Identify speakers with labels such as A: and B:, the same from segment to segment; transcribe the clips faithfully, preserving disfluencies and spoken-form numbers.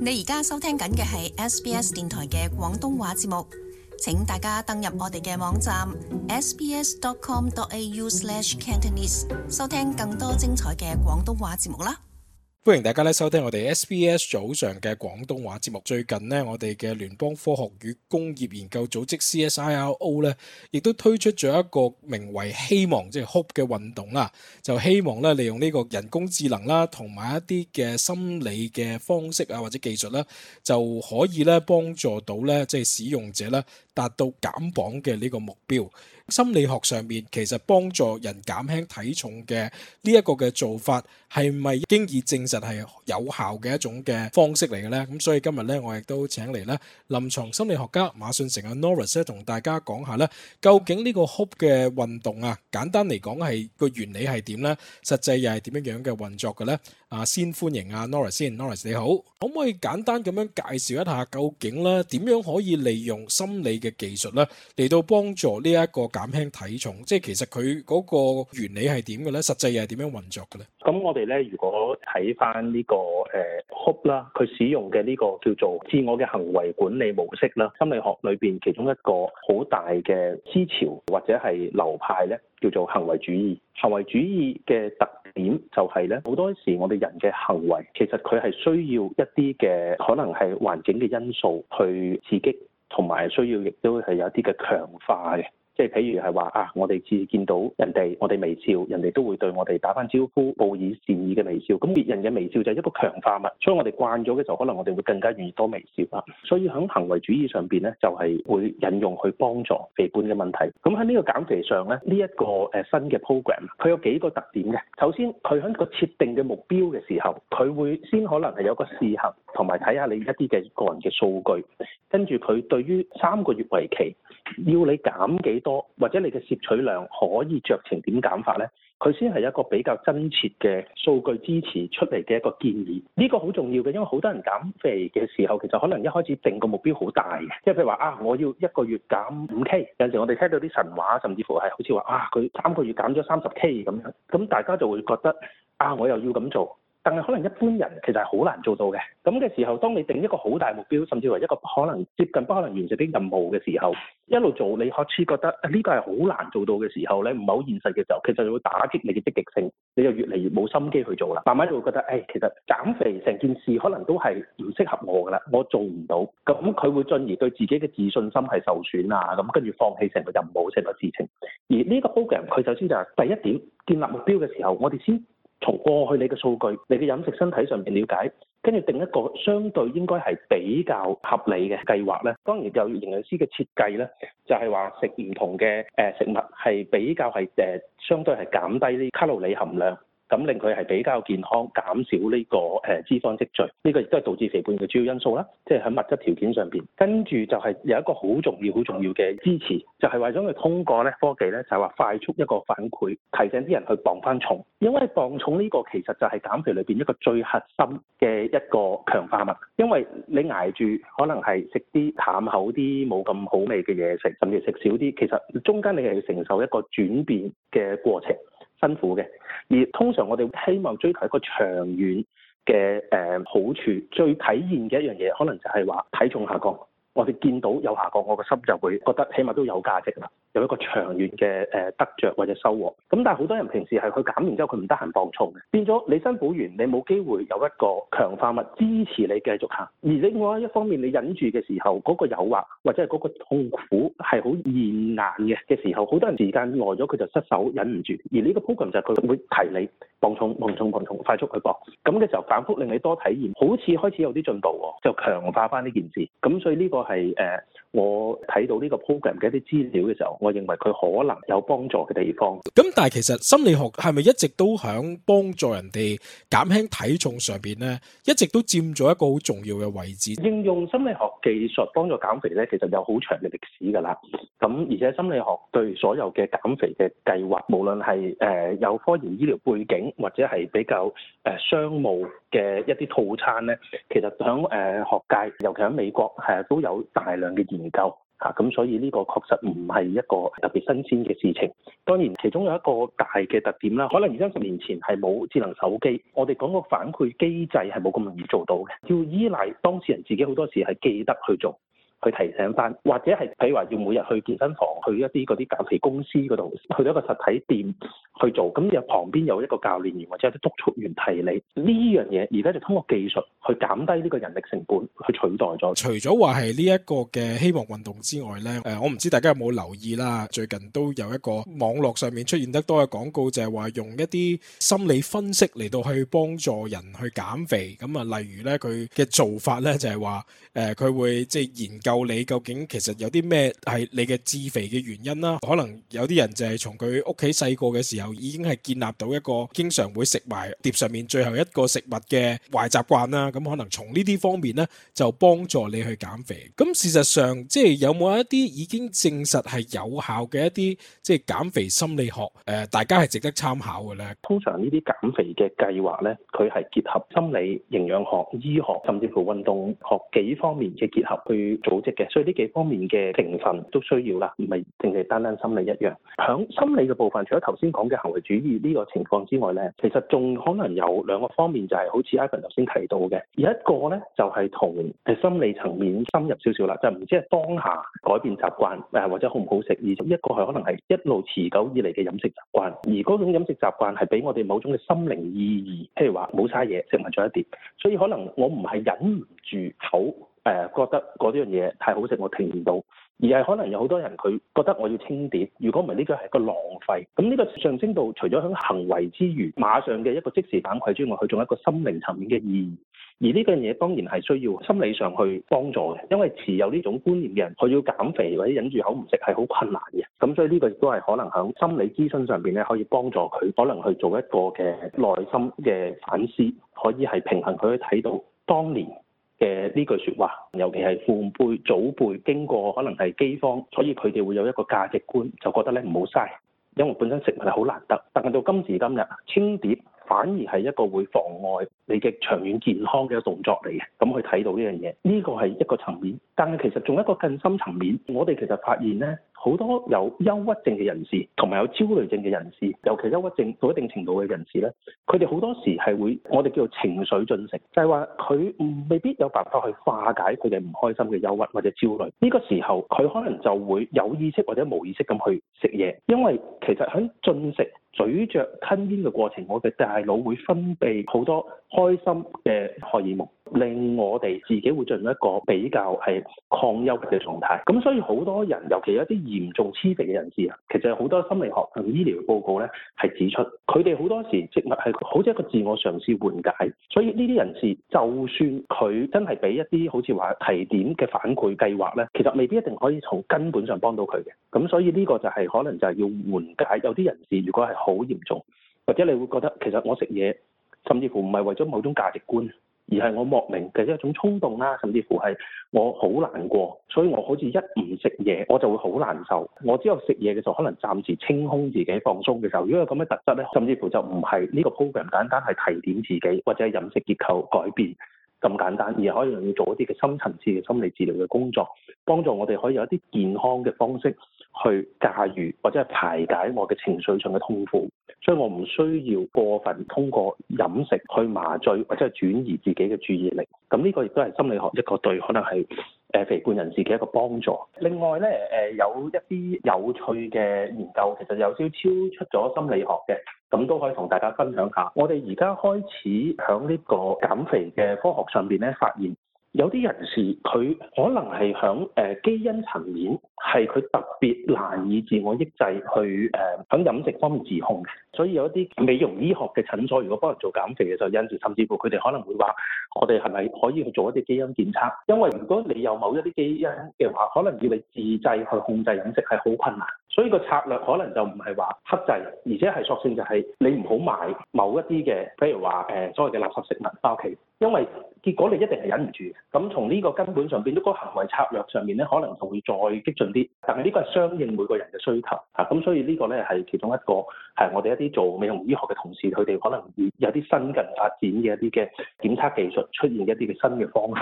A: 你而家收聽緊嘅係 S B S 電台嘅廣東話節目，請大家登入我哋嘅網站 s b s dot com dot a u slash cantonese 收聽更多精彩嘅廣東話節目啦。
B: 歡迎大家咧收聽我哋 S B S 早上嘅廣東話節目。最近呢，我哋嘅聯邦科學與工業研究組織 C S I R O 咧，亦都推出咗一個名為希望即係 Hope 嘅運動啦。就希望咧利用呢個人工智能啦，同埋一啲嘅心理嘅方式啊或者技術啦，就可以咧幫助到咧即係使用者咧達到減磅嘅呢個目標。心理學上面其實幫助人減輕體重嘅呢一個嘅做法係咪經已證實係有效嘅一種嘅方式嚟嘅呢？咁所以今日咧我亦都請嚟咧臨床心理學家馬信成阿 Norris 咧同大家講下咧，究竟呢個 Hope 嘅運動啊，簡單嚟講係個原理係點呢？實際又係點樣樣嘅運作嘅呢？啊，先歡迎阿 Norris 先 ，Norris 你好，可唔可以簡單咁樣介紹一下究竟咧點樣可以利用心理嘅技術咧嚟到幫助呢一個減輕體重？即係其實佢嗰個原理係點嘅咧？實際又係點樣運作嘅咧？
C: 咁我哋咧，如果睇翻呢個誒 Hope 啦，佢使用嘅呢個叫做自我嘅行為管理模式啦，心理學裏邊其中一個好大嘅思潮或者係流派咧，叫做行為主義。行為主義嘅特點就係咧，好多時我哋人嘅行為其實佢係需要一啲嘅可能係環境嘅因素去刺激，同埋需要亦都係有一啲嘅強化嘅。即係譬如係話啊，我哋只見到人哋，我哋微笑，人哋都會對我哋打返招呼，報以善意嘅微笑。咁別人嘅微笑就係一個強化物，所以我哋慣咗嘅時候，可能我哋會更加願意多微笑啦。所以喺行為主義上邊咧，就係會引用去幫助肥胖嘅問題。咁喺呢個減肥上咧，呢一個誒新嘅 program，佢有幾個特點嘅。首先，佢喺個設定嘅目標嘅時候，佢會先可能係有個試行，同埋睇下你一啲嘅個人嘅數據，跟住佢對於三個月為期，要你減幾多，或者你嘅攝取量可以酌情點減法呢？佢先係一個比較真切嘅數據支持出嚟嘅一個建議。呢個好重要嘅，因為好多人減肥嘅時候，其實可能一開始定個目標好大嘅，即係譬如話啊，我要一個月減五 K。有陣時我哋聽到啲神話，甚至乎係好似話啊，佢三個月減咗三十 K 咁樣，咁大家就會覺得啊，我又要咁做。但係可能一般人其實係好難做到嘅。咁嘅時候，當你定一個好大目標，甚至乎一個可能接近不可能完成的任務嘅時候，一路做你開始覺得呢個係好難做到嘅時候咧，唔係好現實嘅時候，其實就會打擊你嘅積極性，你就越嚟越冇心機去做啦。慢慢就會覺得，誒、哎，其實減肥成件事可能都係唔適合我噶啦，我做唔到。咁佢會進而對自己嘅自信心係受損啊，咁跟住放棄成個任務、成個事情。而呢個 program 佢首先就係第一點建立目標嘅時候，我哋先從過去你嘅數據、你嘅飲食、身體上面了解，跟住定一個相對應該係比較合理嘅計劃咧。當然有營養師嘅設計咧，就係話食唔同嘅誒食物係比較係誒相對係減低啲卡路里含量。咁令佢係比較健康，減少呢個誒脂肪積聚，呢個亦都係導致肥胖嘅主要因素啦。即係喺物質條件上邊，跟住就係有一個好重要、好重要嘅支持，就係為咗佢通過咧科技咧，就係話快速一個反饋，提醒啲人去磅翻重。因為磅重呢個其實就係減肥裏邊一個最核心嘅一個強化物。因為你捱住可能係食啲淡口啲、冇咁好味嘅嘢食，甚至食少啲，其實中間你係要承受一個轉變嘅過程。辛苦嘅，而通常我哋希望追求一個長遠嘅誒好處，最體現嘅一樣嘢，可能就係話體重下降。我哋見到有下降，我個心就會覺得起碼都有價值啦，有一個長遠嘅誒得着或者收穫。咁但係好多人平時係去減完之後，佢唔得閒磅重嘅，變咗你辛苦完，你冇機會有一個強化物支持你繼續行。而另外一方面，你忍住嘅時候，嗰個誘惑或者係嗰個痛苦係好現硬嘅嘅時候，好多人時間耐咗，佢就失手忍唔住。而呢個 program 就係佢會提你磅重、磅重、磅重，快速去磅。咁嘅時候反覆令你多體驗，好似開始有啲進步喎，就強化翻呢件事。咁所以呢個係誒我睇到呢個 program 嘅一啲資料嘅時候，我認為佢可能有幫助嘅地方。
B: 咁但係其實心理學係咪一直都響幫助人哋減輕體重上邊咧，一直都佔咗一個好重要嘅位置？
C: 應用心理學技術幫助減肥咧，其實有好長嘅歷史㗎啦。咁而且心理學對所有嘅減肥嘅計劃，無論係誒有科研醫療背景或者係比較誒商務嘅一啲套餐咧，其實響誒學界，尤其喺美國係都有大量嘅研究。 嚇，咁所以呢個確實唔係一個特別新鮮嘅事情。當然其中有一個大嘅特點啦，可能二三十年前係冇智能手機，我哋講個反饋機制係冇咁容易做到嘅，要依賴當事人自己好多時係記得去做。去提醒翻，或者係譬如話要每日去健身房，去一啲嗰啲減肥公司嗰度，去到一個實體店去做，咁有旁邊有一個教練員或者有啲督促員提你呢樣嘢，而家就通過技術去減低呢個人力成本，去取代咗。
B: 除咗話係呢一個嘅希望運動之外呢，誒，我唔知大家有冇留意啦，最近都有一個網絡上面出現得多嘅廣告，就係話用一啲心理分析嚟到去幫助人去減肥。咁啊，例如呢，佢嘅做法呢，就係話，誒，佢會即係研究你究竟其實有啲咩係你嘅致肥嘅原因啦。可能有啲人就係從佢屋企細個嘅時候已經係建立到一個經常會食埋碟上面最後一個食物嘅壞習慣啦。咁可能從呢啲方面呢，就幫助你去減肥。咁事實上即係有冇一啲已經證實係有效嘅一啲即係減肥心理學，誒，大家係值得參考嘅咧？
C: 通常呢啲減肥嘅計劃呢，佢係結合心理、營養學、醫學，甚至乎運動學幾方面嘅結合去組織嘅，所以呢幾方面嘅成分都需要啦，唔係淨係單單心理一樣。響心理嘅部分，除咗頭先講嘅行為主義呢個情況之外呢，其實仲可能有兩個方面，就係好似 Ivan 頭先提到嘅，有一個呢，就係同誒心理層面深入少少啦，就唔止係當下改變習慣誒或者好唔好食，而一個係可能係一路持久以嚟嘅飲食習慣，而嗰種飲食習慣係俾我哋某種嘅心靈意義，譬如話冇嘥嘢食埋咗一碟，所以可能我唔係忍唔住口。誒、呃、覺得嗰樣嘢太好食，我停唔到，而係可能有好多人佢覺得我要清碟，如果唔係呢個係一個浪費。咁呢個上升到除咗喺行為之餘，馬上嘅一個即時反饋之外，佢仲有一個心靈層面嘅意義。而呢樣嘢當然係需要心理上去幫助嘅，因為持有呢種觀念嘅人，佢要減肥或者忍住口唔食係好困難嘅。咁所以呢個亦都係可能喺心理諮詢上邊咧，可以幫助佢可能去做一個嘅內心嘅反思，可以係平衡佢去睇到當年嘅呢句説話，尤其係父輩祖輩經過可能係饑荒，所以佢哋會有一個價值觀，就覺得咧唔好嘥，因為本身食物係好難得。但係到今時今日，清碟反而係一個會妨礙你嘅長遠健康嘅一個動作嚟嘅。咁去睇到呢樣嘢，呢個係一個層面。但係其實仲有一個更深層面，我哋其實發現咧，好多有憂鬱症嘅人士同埋有焦慮症嘅人士，尤其憂鬱症到一定程度嘅人士咧，佢哋好多時係會我哋叫做情緒進食，就係話佢未必有辦法去化解佢哋唔開心嘅憂鬱或者焦慮。呢個時候佢可能就會有意識或者無意識咁去食嘢，因為其實喺進食咀嚼吞咽嘅過程，我哋大腦會分泌好多開心嘅荷爾蒙，令我哋自己會進入一個比較係抗憂嘅狀態。咁所以好多人，尤其有一啲嚴重黐肥嘅人士啊，其實好多心理學同醫療報告咧係指出，佢哋好多時食物係好似一個自我嘗試緩解。所以呢啲人士，就算佢真係俾一啲好似話提點嘅反饋計劃咧，其實未必一定可以從根本上幫到佢嘅。咁所以呢個就係可能就係要緩解。有啲人士如果係好嚴重，或者你會覺得其實我食嘢甚至乎唔係為咗某種價值觀，而係我莫名嘅一種衝動啦，甚至乎係我好難過，所以我好似一唔食嘢我就會好難受。我只有食嘢嘅時候，可能暫時清空自己放鬆嘅時候，如果有咁嘅特質咧，甚至乎就唔係呢個 program 簡單係提點自己或者係飲食結構改變咁簡單，而係可以用做一啲嘅深層次嘅心理治療嘅工作，幫助我哋可以有一啲健康嘅方式去駕馭或者係排解我嘅情緒上嘅痛苦。所以我唔需要過分通過飲食去麻醉或者係轉移自己嘅注意力。咁呢個亦都係心理學一個對可能係誒肥胖人士嘅一個幫助。另外咧誒有一啲有趣嘅研究，其實有少少超出咗心理學嘅，咁都可以同大家分享下。我哋而家開始響呢個減肥嘅科學上邊咧，發現有啲人士佢可能係響誒基因層面係佢特別難以自我抑制去誒響飲食方面自控嘅，所以有一啲美容醫學嘅診所，如果幫人做減肥嘅時候，有陣時甚至乎佢哋可能會話：我哋係咪可以去做一啲基因檢測？因為如果你有某一啲基因嘅話，可能要你自製去控制飲食係好困難，所以個策略可能就唔係話克制，而且係索性就係你唔好買某一啲嘅，譬如話誒所謂嘅垃圾食物返屋企，因為結果你一定係忍唔住。咁從呢個根本上變咗個行為策略上面咧，可能就會再激進啲。但係呢個係相應每個人嘅需求嚇，咁所以呢個咧係其中一個係我哋一啲做美容醫學嘅同事，佢哋可能會有啲新近發展嘅一啲嘅檢測技術出現一啲嘅新嘅方向啦。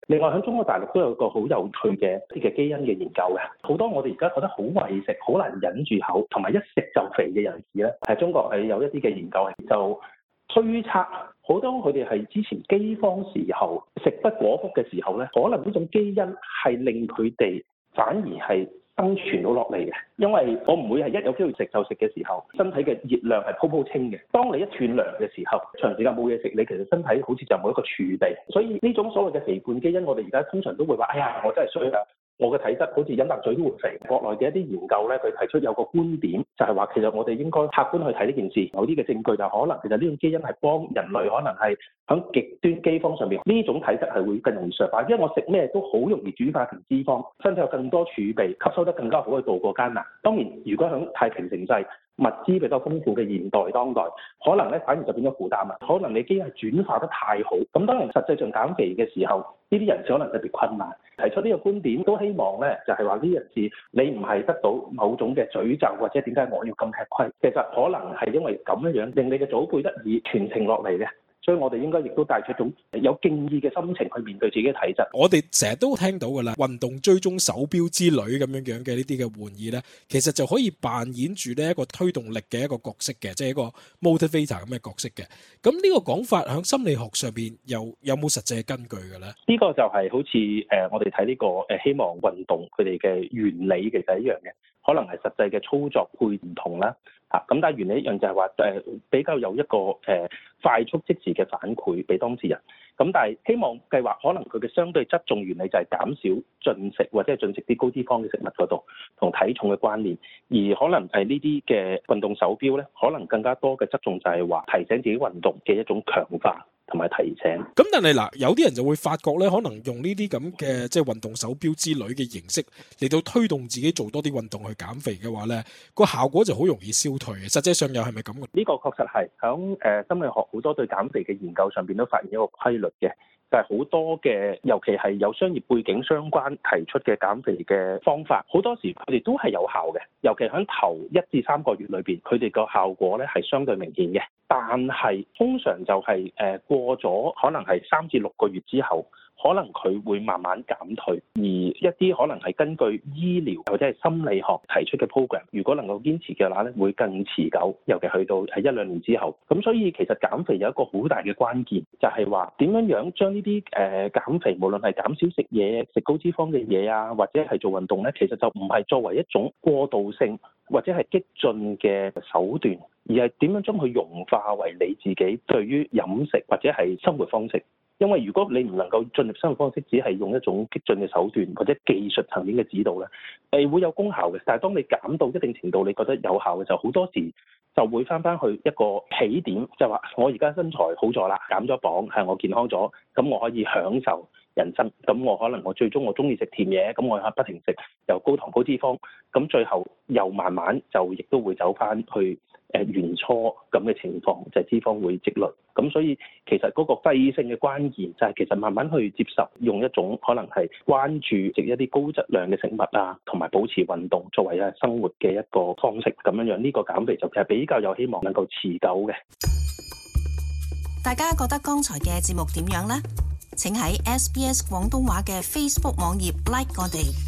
C: 另外喺中國大陸都有個好有趣嘅啲嘅基因嘅研究嘅，好多我哋而家覺得好為食、好難忍住口，同埋一食就肥嘅人士咧，係中國係有一啲嘅研究就推測好多佢哋係之前饑荒時候食不果腹嘅時候咧，可能呢種基因係令佢哋反而係生存到落嚟嘅，因為我唔會係一有機會食就食嘅時候，身體嘅熱量係鋪鋪清嘅。當你一斷糧嘅時候，長時間冇嘢食，你其實身體好似就冇一個儲備。所以呢種所謂嘅肥胖基因，我哋而家通常都會話：哎呀，我真係衰㗎，我嘅體質好似飲啖水都會肥。國內嘅一啲研究咧，佢提出有個觀點，就係話其實我哋應該客觀去睇呢件事。有啲嘅證據就可能其實呢種基因係幫人類可能係喺極端饑荒上面呢種體質係會更容易削化，因為我食咩都好容易轉化成脂肪，身體有更多儲備，吸收得更加好去度過艱難。當然，如果喺太平盛世、物資比較豐富嘅現代當代，可能咧反而就變咗負擔啦。可能你基因係轉化得太好，咁當然實際上減肥嘅時候，呢啲人士可能特別困難。提出呢個觀點，都希望咧就係話呢人士你唔係得到某種嘅詛咒，或者點解我要咁吃虧？其實可能係因為咁樣樣令你嘅祖輩得以傳承落嚟嘅。所以我哋應該亦都帶出一種有敬意嘅心情去面對自己嘅體質。
B: 我哋成日都聽到㗎啦，運動追蹤手錶之類咁樣樣嘅呢啲嘅玩意咧，其實就可以扮演住呢一個推動力嘅一個角色嘅，即係一個 motivator 咁嘅角色嘅。咁呢個講法喺心理學上邊又有冇實際嘅根據嘅咧？
C: 呢個就係好似誒我哋睇呢個誒希望運動佢哋嘅原理其實係一樣嘅，可能係實際嘅操作配唔同啦。嚇咁，但係原理一樣就係話誒比較有一個誒、呃、快速即時嘅反饋俾當事人。咁但係希望計劃可能佢嘅相對側重原理就係減少進食或者係進食啲高脂肪嘅食物嗰度，同體重嘅關聯。而可能係呢啲嘅運動手錶咧，可能更加多嘅側重就係話提醒自己運動嘅一種強化同埋提醒。
B: 咁但係嗱，有啲人就會發覺咧，可能用呢啲咁嘅即係運動手錶之類嘅形式嚟到推動自己做多啲運動去減肥嘅話咧，個效果就好容易消退嘅。實際上又係咪咁嘅？
C: 呢個確實係響誒心理學好多對減肥嘅研究上邊都發現一個規律嘅，就係好多嘅，尤其係有商業背景相關提出嘅減肥嘅方法，好多時佢哋都係有效嘅。尤其喺頭一至三個月裏邊，佢哋個效果咧係相對明顯嘅。但係通常就係誒過咗可能係三至六個月之後，可能佢會慢慢減退。而一啲可能係根據醫療或者係心理學提出嘅 program， 如果能夠堅持嘅話咧，會更持久。尤其去到係一兩年之後，咁所以其實減肥有一個好大嘅關鍵，就係話點樣樣將呢啲誒減肥，無論係減少食嘢、食高脂肪嘅嘢啊，或者係做運動咧，其實就唔係作為一種過渡性或者係激進嘅手段，而係點樣將佢融化為你自己對於飲食或者係生活方式。因為如果你唔能夠進入生活方式，只係用一種激進嘅手段或者技術層面嘅指導咧，誒會有功效嘅。但係當你減到一定程度，你覺得有效嘅時候，好多時就會翻翻去一個起點，就係話我而家身材好咗啦，減咗磅，係我健康咗，咁我可以享受人生。咁我可能我最終我中意食甜嘢，咁我不停食又高糖高脂肪，咁最後又慢慢就亦都會走翻去誒原初咁嘅情況，就係脂肪會積累。咁所以其實嗰個肺性嘅關鍵就係其實慢慢去接受，用一種可能係關注食一啲高質量嘅食物啊，同埋保持運動作為啊生活嘅一個方式，咁樣樣呢個減肥就係比較有希望能夠持久嘅。
A: 大家覺得剛才嘅節目點樣呢？請喺 S B S 廣東話嘅 Facebook 網頁 like 我哋。